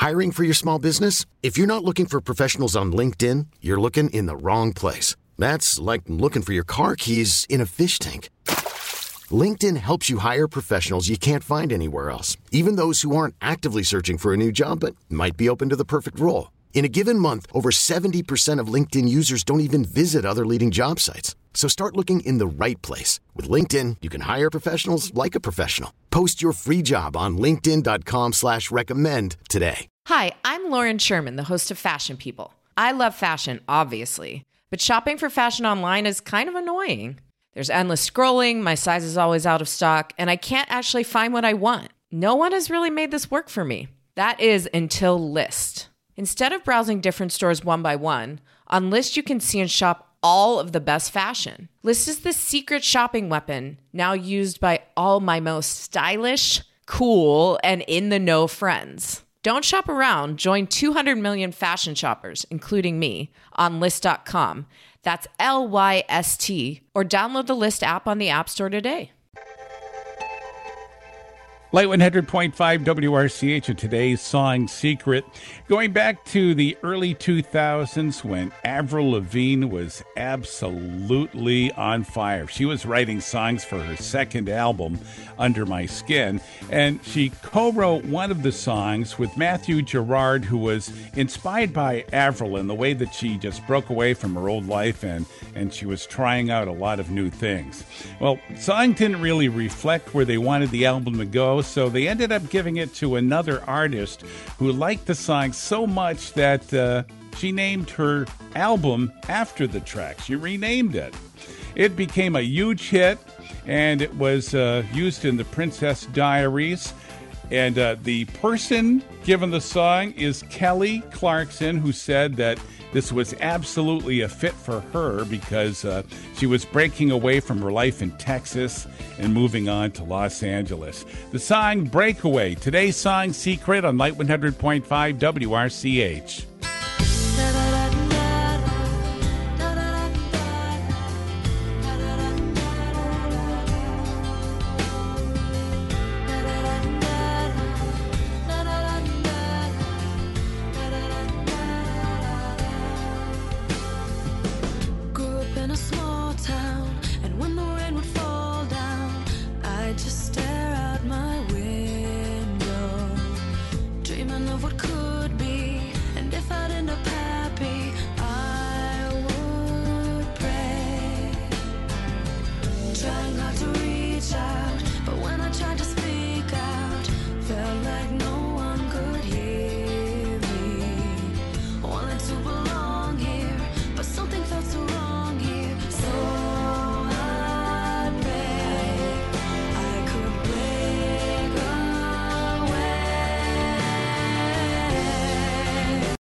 Hiring for your small business? If you're not looking for professionals on LinkedIn, you're looking in the wrong place. That's like looking for your car keys in a fish tank. LinkedIn helps you hire professionals you can't find anywhere else, even those who aren't actively searching for a new job but might be open to the perfect role. In a given month, over 70% of LinkedIn users don't even visit other leading job sites. So start looking in the right place. With LinkedIn, you can hire professionals like a professional. Post your free job on linkedin.com/recommend today. Hi, I'm Lauren Sherman, the host of Fashion People. I love fashion, obviously, but shopping for fashion online is kind of annoying. There's endless scrolling, my size is always out of stock, and I can't actually find what I want. No one has really made this work for me. That is until Lyst. Instead of browsing different stores one by one, on Lyst you can see and shop all of the best fashion. Lyst is the secret shopping weapon now used by all my most stylish, cool, and in-the-know friends. Don't shop around. Join 200 million fashion shoppers, including me, on Lyst.com. That's LYST, or download the Lyst app on the App Store today. Light 100.5 WRCH, and today's song Secret. Going back to the early 2000s when Avril Lavigne was absolutely on fire. She was writing songs for her second album, Under My Skin, and she co-wrote one of the songs with Matthew Gerard, who was inspired by Avril in the way that she just broke away from her old life and she was trying out a lot of new things. Well, the song didn't really reflect where they wanted the album to go, so they ended up giving it to another artist who liked the song so much that she named her album after the track. She renamed it. It became a huge hit, and it was used in The Princess Diaries. And the person given the song is Kelly Clarkson, who said that this was absolutely a fit for her because she was breaking away from her life in Texas and moving on to Los Angeles. The song Breakaway, today's song Secret on Light 100.5 WRCH. Just stare out my window, dreaming of what could